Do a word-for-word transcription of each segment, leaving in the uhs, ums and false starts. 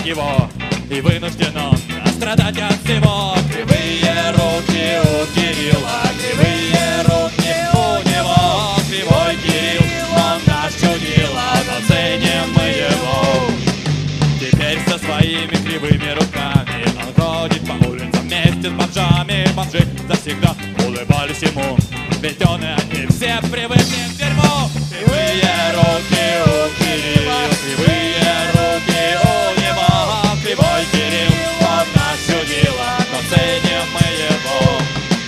его, и вынужден он страдать от всего. Кривые руки у Кирилла, кривые руки у него. Кривой Кирилл, он наш чудило, но ценим мы его. Теперь со своими кривыми руками он ходит по улицам вместе с бомжами. Бомжи завсегда улыбались ему, ведь он и они все привыкли к дерьму. Кривые руки у Кирилла, кривые руки у него. Кривой Кирилл, он наш чудило, но ценим мы его.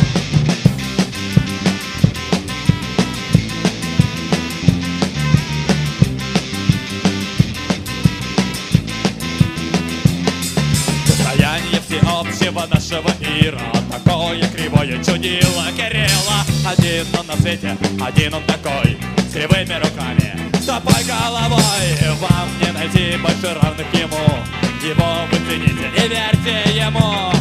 Состояние всеобщего нашего мира, такое кривое чудило Кирилла. Один он на свете, один он такой, с кривыми руками, с тупой головой. Вам не найти больше равных ему, его вы цените и верьте ему.